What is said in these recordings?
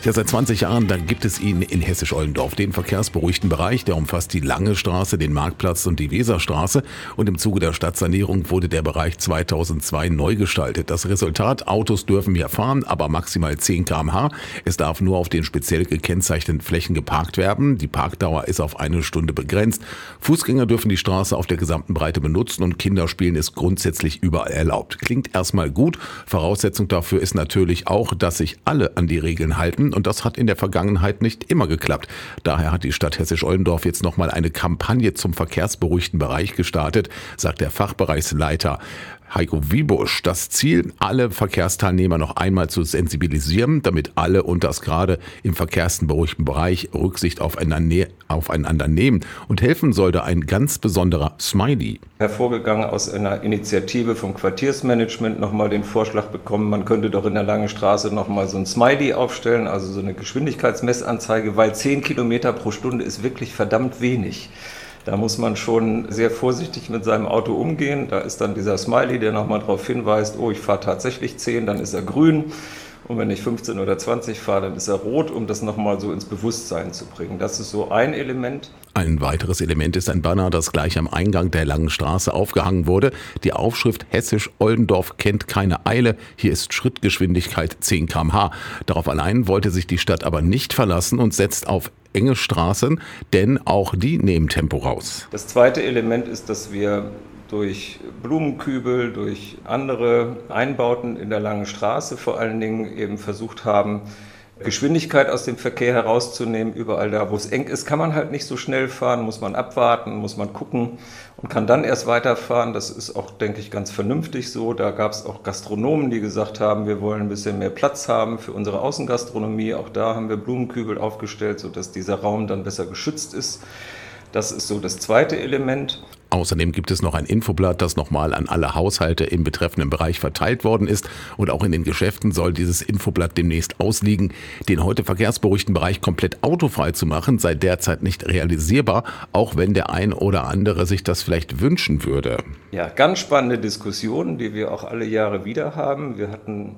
Ja, seit 20 Jahren, da gibt es ihn in Hessisch-Oldendorf, den verkehrsberuhigten Bereich, der umfasst die Lange Straße, den Marktplatz und die Weserstraße. Und im Zuge der Stadtsanierung wurde der Bereich 2002 neu gestaltet. Das Resultat: Autos dürfen hier fahren, aber maximal 10 km/h. Es darf nur auf den speziell gekennzeichneten Flächen geparkt werden. Die Parkdauer ist auf 1 Stunde begrenzt. Fußgänger dürfen die Straße auf der gesamten Breite benutzen und Kinderspielen ist grundsätzlich überall erlaubt. Klingt erstmal gut. Voraussetzung dafür ist natürlich auch, dass sich alle an die Regeln halten. Und das hat in der Vergangenheit nicht immer geklappt. Daher hat die Stadt Hessisch-Oldendorf jetzt nochmal eine Kampagne zum verkehrsberuhigten Bereich gestartet, sagt der Fachbereichsleiter Heiko Wiebusch. Das Ziel: alle Verkehrsteilnehmer noch einmal zu sensibilisieren, damit alle und das gerade im verkehrsberuhigten Bereich Rücksicht aufeinander nehmen. Und helfen sollte ein ganz besonderer Smiley. Hervorgegangen aus einer Initiative vom Quartiersmanagement nochmal den Vorschlag bekommen, man könnte doch in der Langen Straße nochmal so ein Smiley aufstellen, also so eine Geschwindigkeitsmessanzeige, weil 10 Kilometer pro Stunde ist wirklich verdammt wenig. Da muss man schon sehr vorsichtig mit seinem Auto umgehen. Da ist dann dieser Smiley, der nochmal darauf hinweist, oh, ich fahre tatsächlich 10, dann ist er grün. Und wenn ich 15 oder 20 fahre, dann ist er rot, um das nochmal so ins Bewusstsein zu bringen. Das ist so ein Element. Ein weiteres Element ist ein Banner, das gleich am Eingang der Langen Straße aufgehangen wurde. Die Aufschrift: Hessisch-Oldendorf kennt keine Eile. Hier ist Schrittgeschwindigkeit 10 km/h. Darauf allein wollte sich die Stadt aber nicht verlassen und setzt auf enge Straßen, denn auch die nehmen Tempo raus. Das zweite Element ist, dass wir durch Blumenkübel, durch andere Einbauten in der Langen Straße vor allen Dingen eben versucht haben, Geschwindigkeit aus dem Verkehr herauszunehmen. Überall da, wo es eng ist, kann man halt nicht so schnell fahren, muss man abwarten, muss man gucken und kann dann erst weiterfahren. Das ist auch, denke ich, ganz vernünftig so. Da gab es auch Gastronomen, die gesagt haben, wir wollen ein bisschen mehr Platz haben für unsere Außengastronomie. Auch da haben wir Blumenkübel aufgestellt, sodass dieser Raum dann besser geschützt ist. Das ist so das zweite Element. Außerdem gibt es noch ein Infoblatt, das nochmal an alle Haushalte im betreffenden Bereich verteilt worden ist. Und auch in den Geschäften soll dieses Infoblatt demnächst ausliegen. Den heute verkehrsberuhigten Bereich komplett autofrei zu machen, sei derzeit nicht realisierbar, auch wenn der ein oder andere sich das vielleicht wünschen würde. Ja, ganz spannende Diskussionen, die wir auch alle Jahre wieder haben. Wir hatten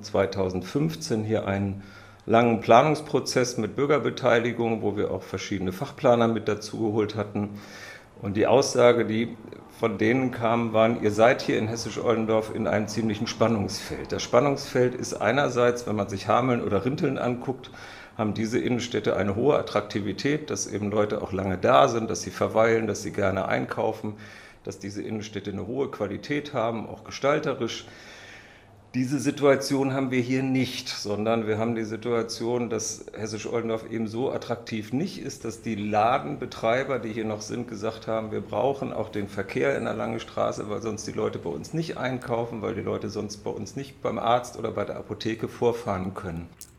2015 hier einen langen Planungsprozess mit Bürgerbeteiligung, wo wir auch verschiedene Fachplaner mit dazugeholt hatten. Und die Aussage, die von denen kam, waren: Ihr seid hier in Hessisch-Oldendorf in einem ziemlichen Spannungsfeld. Das Spannungsfeld ist einerseits, wenn man sich Hameln oder Rinteln anguckt, haben diese Innenstädte eine hohe Attraktivität, dass eben Leute auch lange da sind, dass sie verweilen, dass sie gerne einkaufen, dass diese Innenstädte eine hohe Qualität haben, auch gestalterisch. Diese Situation haben wir hier nicht, sondern wir haben die Situation, dass Hessisch-Oldendorf eben so attraktiv nicht ist, dass die Ladenbetreiber, die hier noch sind, gesagt haben, wir brauchen auch den Verkehr in der Langen Straße, weil sonst die Leute bei uns nicht einkaufen, weil die Leute sonst bei uns nicht beim Arzt oder bei der Apotheke vorfahren können.